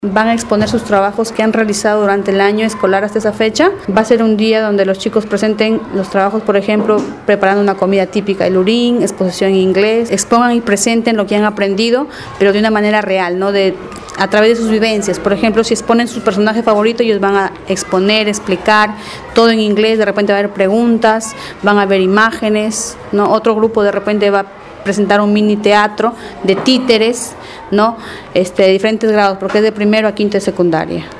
Van a exponer sus trabajos que han realizado durante el año escolar hasta esa fecha. Va a ser un día donde los chicos presenten los trabajos, por ejemplo, preparando una comida típica del Lurín, exposición en inglés, expongan y presenten lo que han aprendido, pero de una manera real, ¿no? A través de sus vivencias. Por ejemplo, si exponen su personaje favorito, ellos van a exponer, explicar todo en inglés, de repente va a haber preguntas, van a haber imágenes, ¿no? Otro grupo de repente va a presentar un mini teatro de títeres, ¿no? De diferentes grados, porque es de primero a quinto de secundaria.